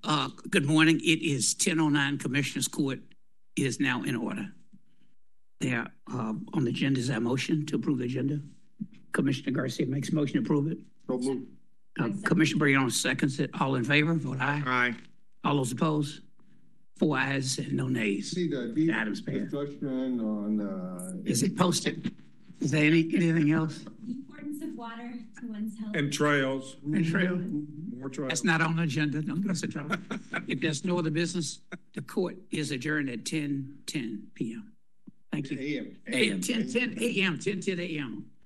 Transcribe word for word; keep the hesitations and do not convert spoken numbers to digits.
Uh, good morning. It is ten oh nine. Commissioners Court is now in order. There, uh, on the agenda is that motion to approve the agenda. Commissioner Garcia makes a motion to approve it. So move. Uh, Commissioner Brion seconds it. All in favor, vote aye. Aye. All those opposed? Four ayes and no nays. See the deep Adams passed. discussion on, uh. Is it posted? Is there any, anything else? The importance of water to one's health. And trails. And trail? More trails. That's not on the agenda. No, that's a trouble. If there's no other business, the court is adjourned at ten ten p m Thank you. A M. Hey, ten ten a m ten ten a m